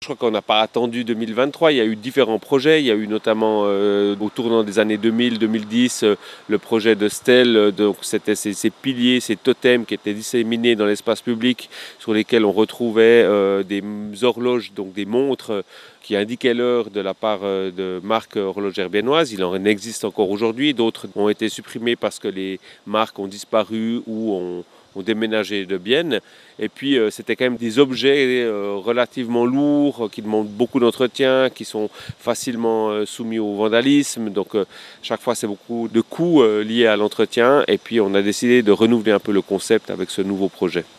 Je crois qu'on n'a pas attendu 2023, il y a eu différents projets, il y a eu notamment au tournant des années 2000-2010 le projet de stèle, donc c'était ces piliers, ces totems qui étaient disséminés dans l'espace public sur lesquels on retrouvait des horloges, donc des montres qui indiquaient l'heure de la part de marques horlogères biennoises. Il en existe encore aujourd'hui, d'autres ont été supprimés parce que les marques ont disparu ou ont déménagé de Bienne. Et puis c'était quand même des objets relativement lourds, qui demandent beaucoup d'entretien, qui sont facilement soumis au vandalisme. Donc chaque fois c'est beaucoup de coûts liés à l'entretien. Et puis on a décidé de renouveler un peu le concept avec ce nouveau projet.